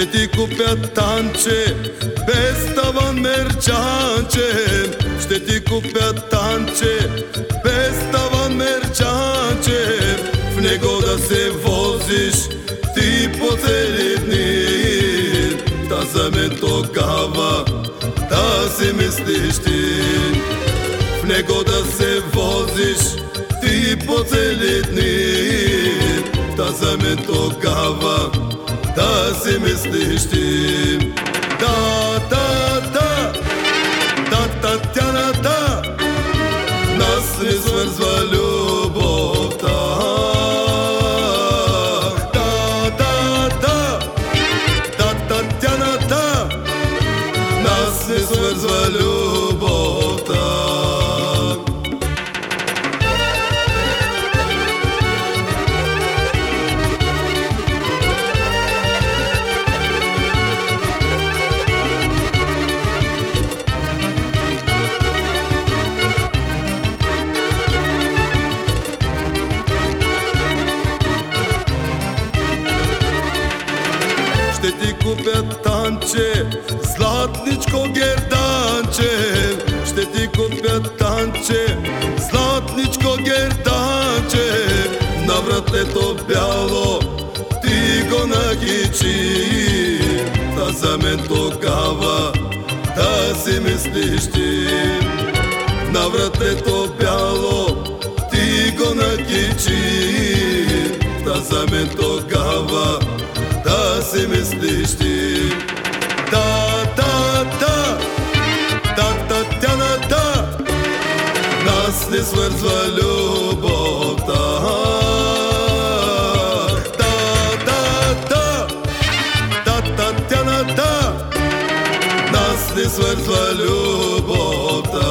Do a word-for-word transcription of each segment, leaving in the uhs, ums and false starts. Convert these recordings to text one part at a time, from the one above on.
ти купя танче, без таван мерчанче. Ще ти купя танче, без таван мерчанче. В него да се возиш ти по цели дни. Та за мен тогава да си мислиш ти. В него да се возиш ти по цели дни. Та за мен тогава да си мислиш ти. Да, да, да, да, Татяна, да, нас не свързва любовта. Да, да, да, да, Татяна, да, нас не свързва любовта. Ще ти купя танче, златничко герданче. Ще ти купя танче, златничко герданче. На вратлето бяло ти го нагичи. Та за мен тогава да си мислиш ти. На вратлето бяло ти го нагичи. Та за мен тогава да си мислиш ти. Да, да, да, да, Татяна, да, нас не свързва любовта. Да, да, да, да, Татяна, да, нас не свързва любовта.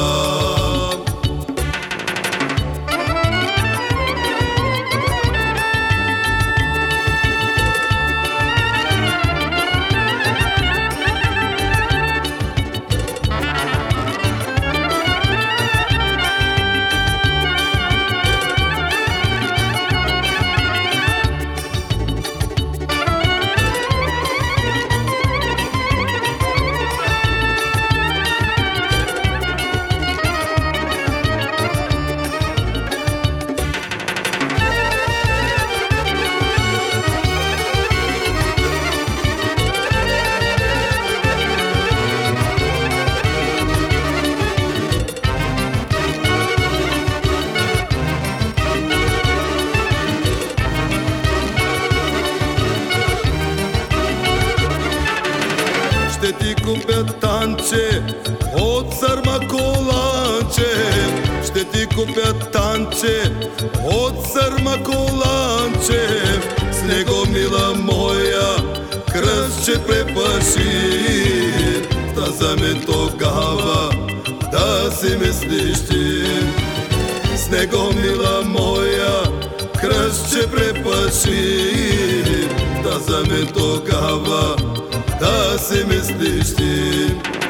Ще ти купя танче от сърмаколанче. Ще ти купя танче от сърмаколанче. С него, мила моя, кръстче препаши. Та за мен тогава да си мислиш ти. С него, мила моя, кръстче препаши. Та за мен тогава да си мислиш ти.